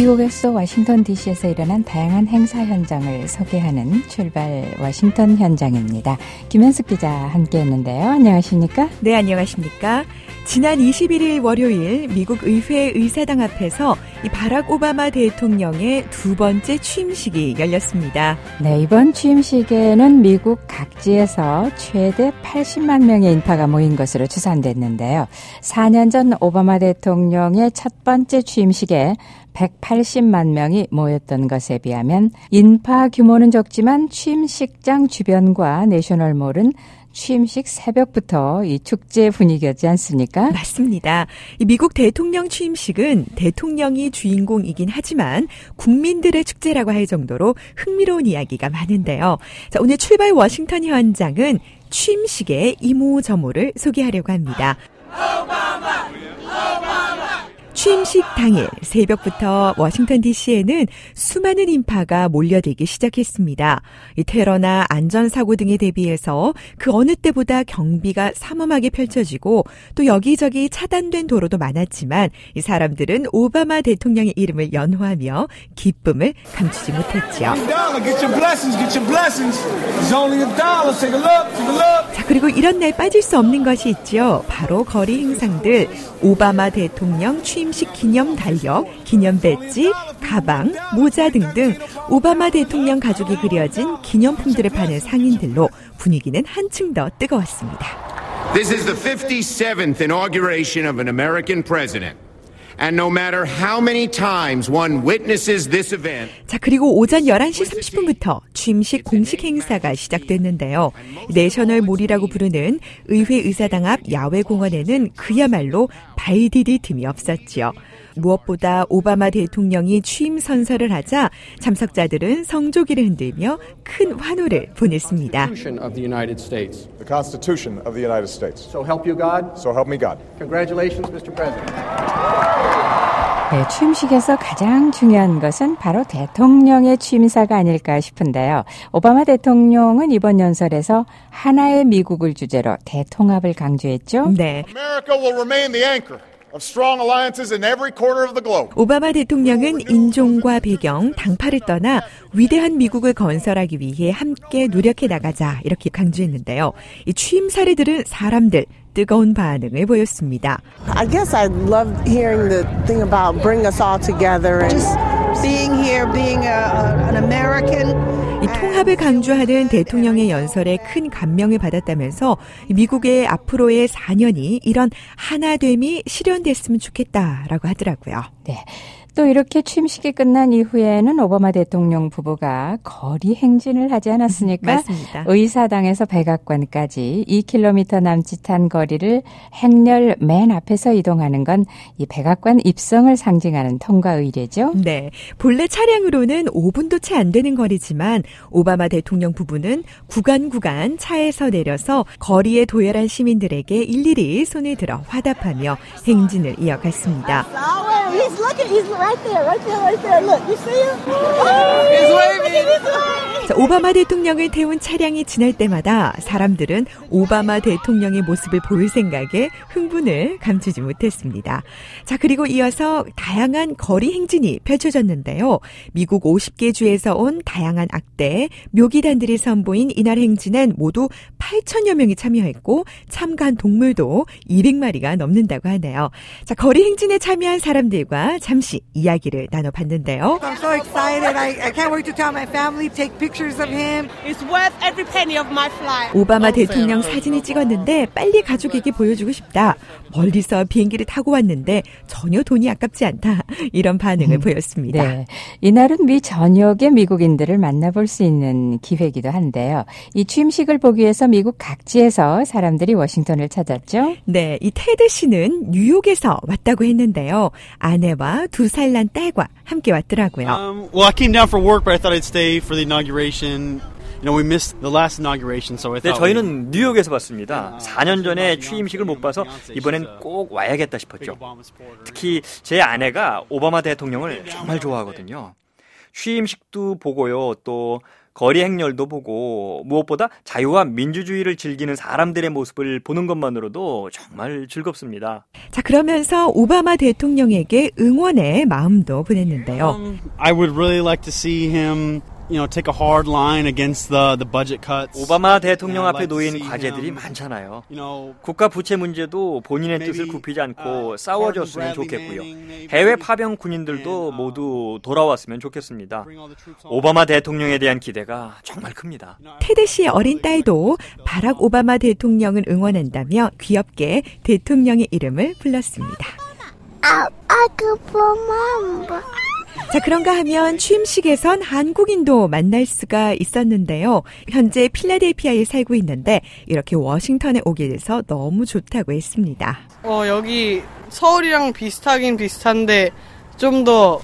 미국에서 워싱턴 DC에서 일어난 다양한 행사 현장을 소개하는 출발 워싱턴 현장입니다. 김현숙 기자 함께했는데요. 안녕하십니까? 네, 안녕하십니까? 지난 21일 월요일 미국 의회 의사당 앞에서 이 바락 오바마 대통령의 두 번째 취임식이 열렸습니다. 네, 이번 취임식에는 미국 각지에서 최대 80만 명의 인파가 모인 것으로 추산됐는데요. 4년 전 오바마 대통령의 첫 번째 취임식에 180만 명이 모였던 것에 비하면 인파 규모는 적지만 취임식장 주변과 내셔널몰은 취임식 새벽부터 이 축제 분위기였지 않습니까? 맞습니다. 이 미국 대통령 취임식은 대통령이 주인공이긴 하지만 국민들의 축제라고 할 정도로 흥미로운 이야기가 많은데요. 자, 오늘 출발 워싱턴 현장은 취임식의 이모저모를 소개하려고 합니다. 취임식 당일 새벽부터 워싱턴 DC에는 수많은 인파가 몰려들기 시작했습니다. 이 테러나 안전사고 등에 대비해서 그 어느 때보다 경비가 삼엄하게 펼쳐지고 또 여기저기 차단된 도로도 많았지만 이 사람들은 오바마 대통령의 이름을 연호하며 기쁨을 감추지 못했죠. 자, 그리고 이런 날 빠질 수 없는 것이 있죠. 바로 거리 행상들, 오바마 대통령 취임식 기념 달력, 기념 배지, 가방, 모자 등등 오바마 대통령 가족이 그려진 기념품들을 파는 상인들로 분위기는 한층 더 뜨거웠습니다. This is the 57th inauguration of an American president. And no matter how many times one witnesses this event. 자, 그리고 오전 11시 30분부터 취임식 공식 행사가 시작됐는데요. 내셔널몰이라고 부르는 의회 의사당 앞 야외 공원에는 그야말로 발 디딜 틈이 없었죠. 무엇보다 오바마 대통령이 취임 선서를 하자 참석자들은 성조기를 흔들며 큰 환호를 보냈습니다. The Constitution of the United States. So help you God. So help me God. Congratulations, Mr. President. 네, 취임식에서 가장 중요한 것은 바로 대통령의 취임사가 아닐까 싶은데요. 오바마 대통령은 이번 연설에서 하나의 미국을 주제로 대통합을 강조했죠. 네. America will remain the anchor of strong alliances in every corner of the globe. 오바마 대통령은 인종과 배경, 당파를 떠나 위대한 미국을 건설하기 위해 함께 노력해 나가자 이렇게 강조했는데요. 이 취임사를 들은 사람들 뜨거운 반응을 보였습니다. I guess I love hearing the thing about bring us all together and just being here, being an American. 이 통합을 강조하는 대통령의 연설에 큰 감명을 받았다면서 미국의 앞으로의 4년이 이런 하나됨이 실현됐으면 좋겠다라고 하더라고요. 네. 또 이렇게 취임식이 끝난 이후에는 오바마 대통령 부부가 거리 행진을 하지 않았습니까? 맞습니다. 의사당에서 백악관까지 2km 남짓한 거리를 행렬 맨 앞에서 이동하는 건 이 백악관 입성을 상징하는 통과 의례죠. 네, 본래 차량으로는 5분도 채 안 되는 거리지만 오바마 대통령 부부는 구간 차에서 내려서 거리에 도열한 시민들에게 일일이 손을 들어 화답하며 행진을 이어갔습니다. Right there. Look, you see him? He's waving. 자, 오바마 대통령을 태운 차량이 지날 때마다 사람들은 오바마 대통령의 모습을 볼 생각에 흥분을 감추지 못했습니다. 자, 그리고 이어서 다양한 거리 행진이 펼쳐졌는데요. 미국 50개 주에서 온 다양한 악대, 묘기단들이 선보인 이날 행진엔 모두 8천여 명이 참여했고 참가한 동물도 200마리가 넘는다고 하네요. 자, 거리 행진에 참여한 사람들과 잠시 이야기를 나눠봤는데요. I'm so excited. I can't wait to tell my family, take pictures of him. It's worth every penny of my flight. 오바마 대통령 사진을 찍었는데 빨리 가족에게 보여주고 싶다. 멀리서 비행기를 타고 왔는데 전혀 돈이 아깝지 않다. 이런 반응을 보였습니다. 네, 이날은 미 전역의 미국인들을 만나볼 수 있는 기회이기도 한데요. 이 취임식을 보기 위해서 미국 각지에서 사람들이 워싱턴을 찾았죠. 네, 이 테드 씨는 뉴욕에서 왔다고 했는데요. 아내와 2살 난 딸과 함께 왔더라고요. Well, I came down for work, but I thought I'd stay for the inauguration. You know, we missed the last inauguration, so I 네, thought. 저희는 뉴욕에서 봤습니다. 4년 전에 취임식을 못 봐서 이번엔 꼭 와야겠다 싶었죠. 특히 제 아내가 오바마 대통령을 정말 좋아하거든요. 취임식도 보고요. 또 거리 행렬도 보고 무엇보다 자유와 민주주의를 즐기는 사람들의 모습을 보는 것만으로도 정말 즐겁습니다. 자, 그러면서 오바마 대통령에게 응원의 마음도 보냈는데요. I would really like to see him take a hard line against the budget cuts. 오바마 대통령 앞에 놓인 과제들이 많잖아요. 국가 부채 문제도 본인의 뜻을 굽히지 않고 싸워줬으면 좋겠고요. 해외 파병 군인들도 모두 돌아왔으면 좋겠습니다. 오바마 대통령에 대한 기대가 정말 큽니다. 테드 씨의 어린 딸도 바락 오바마 대통령을 응원한다며 귀엽게 대통령의 이름을 불렀습니다. 자, 그런가 하면 취임식에선 한국인도 만날 수가 있었는데요. 현재 필라델피아에 살고 있는데 이렇게 워싱턴에 오게 돼서 너무 좋다고 했습니다. 여기 서울이랑 비슷하긴 비슷한데 좀 더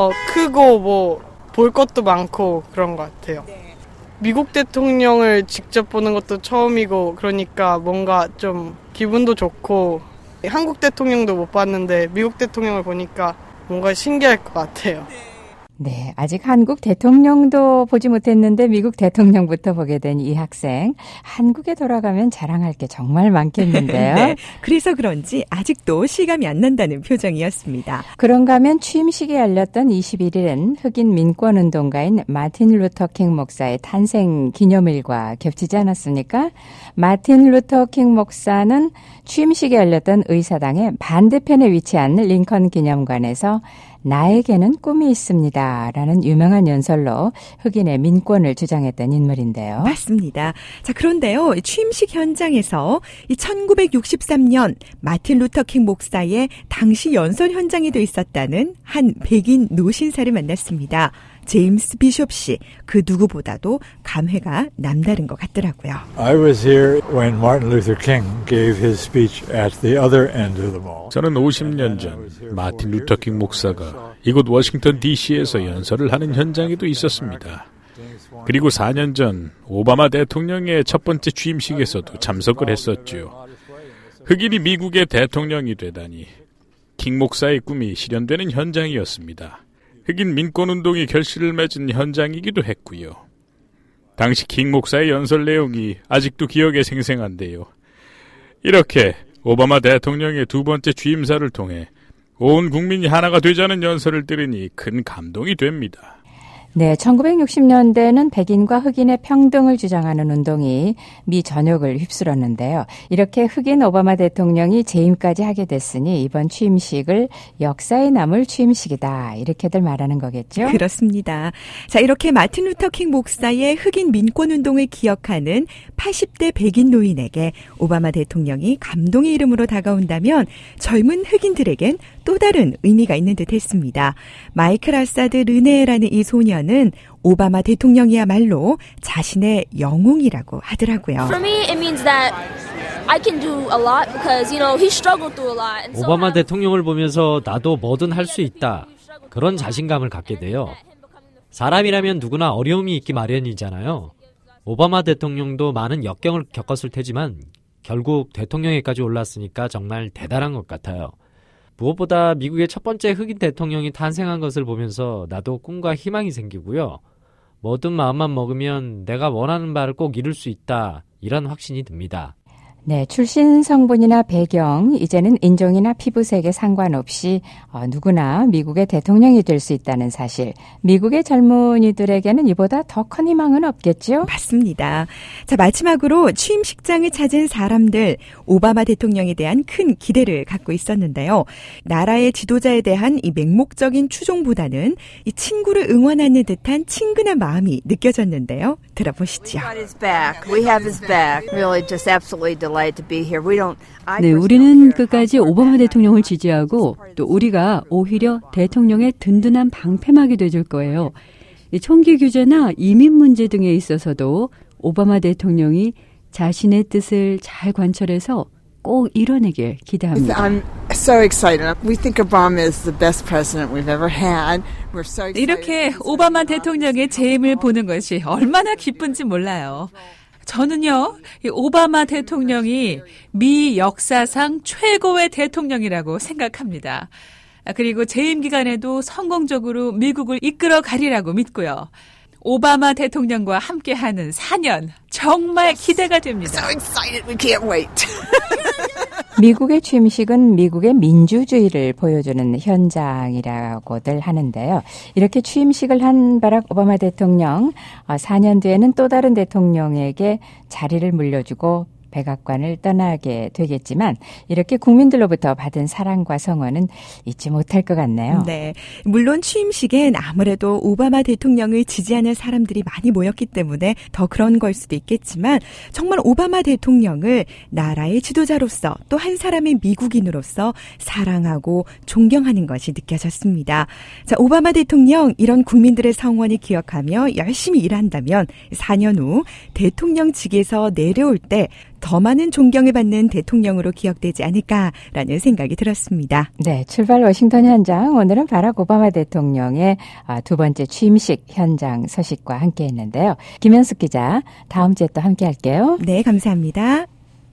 크고 뭐 볼 것도 많고 그런 것 같아요. 미국 대통령을 직접 보는 것도 처음이고 그러니까 뭔가 좀 기분도 좋고 한국 대통령도 못 봤는데 미국 대통령을 보니까 뭔가 신기할 것 같아요. 네, 아직 한국 대통령도 보지 못했는데 미국 대통령부터 보게 된 이 학생. 한국에 돌아가면 자랑할 게 정말 많겠는데요. 네, 그래서 그런지 아직도 실감이 안 난다는 표정이었습니다. 그런가 하면 취임식이 열렸던 21일은 흑인 민권운동가인 마틴 루터 킹 목사의 탄생 기념일과 겹치지 않았습니까? 마틴 루터 킹 목사는 취임식이 열렸던 의사당의 반대편에 위치한 링컨 기념관에서 나에게는 꿈이 있습니다. 라는 유명한 연설로 흑인의 민권을 주장했던 인물인데요. 맞습니다. 자, 그런데요. 취임식 현장에서 이 1963년 마틴 루터 킹 목사의 당시 연설 현장에도 있었다는 한 백인 노신사를 만났습니다. 제임스 비숍 씨, 그 누구보다도 감회가 남다른 것 같더라고요. I was here when Martin Luther King gave his speech at the other end of the mall. 저는 50년 전 마틴 루터 킹 목사가 이곳 워싱턴 DC에서 연설을 하는 현장에도 있었습니다. 그리고 4년 전 오바마 대통령의 첫 번째 취임식에서도 참석을 했었죠. 흑인이 미국의 대통령이 되다니 킹 목사의 꿈이 실현되는 현장이었습니다. 흑인 민권운동이 결실을 맺은 현장이기도 했고요. 당시 킹 목사의 연설 내용이 아직도 기억에 생생한데요. 이렇게 오바마 대통령의 두 번째 취임사를 통해 온 국민이 하나가 되자는 연설을 들으니 큰 감동이 됩니다. 네, 1960년대는 백인과 흑인의 평등을 주장하는 운동이 미 전역을 휩쓸었는데요. 이렇게 흑인 오바마 대통령이 재임까지 하게 됐으니 이번 취임식을 역사에 남을 취임식이다. 이렇게들 말하는 거겠죠? 그렇습니다. 자, 이렇게 마틴 루터 킹 목사의 흑인 민권운동을 기억하는 80대 백인 노인에게 오바마 대통령이 감동의 이름으로 다가온다면 젊은 흑인들에겐 또 다른 의미가 있는 듯 했습니다. 마이클 아사드 르네라는 이 소년은 오바마 대통령이야말로 자신의 영웅이라고 하더라고요. For me, it means that I can do a lot because, he struggled through a lot. And so 오바마 대통령을 보면서 나도 뭐든 할 수 있다. 그런 자신감을 갖게 돼요. 사람이라면 누구나 어려움이 있기 마련이잖아요. 오바마 대통령도 많은 역경을 겪었을 테지만 결국 대통령에까지 올랐으니까 정말 대단한 것 같아요. 무엇보다 미국의 첫 번째 흑인 대통령이 탄생한 것을 보면서 나도 꿈과 희망이 생기고요. 뭐든 마음만 먹으면 내가 원하는 바를 꼭 이룰 수 있다. 이런 확신이 듭니다. 네, 출신 성분이나 배경, 이제는 인종이나 피부색에 상관없이 누구나 미국의 대통령이 될 수 있다는 사실. 미국의 젊은이들에게는 이보다 더 큰 희망은 없겠죠? 맞습니다. 자, 마지막으로 취임식장을 찾은 사람들, 오바마 대통령에 대한 큰 기대를 갖고 있었는데요. 나라의 지도자에 대한 이 맹목적인 추종보다는 이 친구를 응원하는 듯한 친근한 마음이 느껴졌는데요. 들어보시죠. We have his back. Really just absolutely delighted. 네, 우리는 끝까지 오바마 대통령을 지지하고 또 우리가 오히려 대통령의 든든한 방패막이 돼줄 거예요. 총기 규제나 이민 문제 등에 있어서도 오바마 대통령이 자신의 뜻을 잘 관철해서 꼭 이뤄내길 기대합니다. I'm so excited. We think Obama is the best president we've ever had. We're so excited. 이렇게 오바마 대통령의 재임을 보는 것이 얼마나 기쁜지 몰라요. 저는요, 이 오바마 대통령이 미 역사상 최고의 대통령이라고 생각합니다. 그리고 재임 기간에도 성공적으로 미국을 이끌어 가리라고 믿고요. 오바마 대통령과 함께하는 4년 정말 기대가 됩니다. So excited, we can't wait. 미국의 취임식은 미국의 민주주의를 보여주는 현장이라고들 하는데요. 이렇게 취임식을 한 바락 오바마 대통령, 4년 뒤에는 또 다른 대통령에게 자리를 물려주고 백악관을 떠나게 되겠지만 이렇게 국민들로부터 받은 사랑과 성원은 잊지 못할 것 같네요. 네, 물론 취임식엔 아무래도 오바마 대통령을 지지하는 사람들이 많이 모였기 때문에 더 그런 걸 수도 있겠지만 정말 오바마 대통령을 나라의 지도자로서 또 한 사람의 미국인으로서 사랑하고 존경하는 것이 느껴졌습니다. 자, 오바마 대통령 이런 국민들의 성원을 기억하며 열심히 일한다면 4년 후 대통령직에서 내려올 때 더 많은 존경을 받는 대통령으로 기억되지 않을까라는 생각이 들었습니다. 네, 출발 워싱턴 현장. 오늘은 바락 오바마 대통령의 두 번째 취임식 현장 소식과 함께 했는데요. 김현숙 기자, 다음 주에 또 함께 할게요. 네, 감사합니다.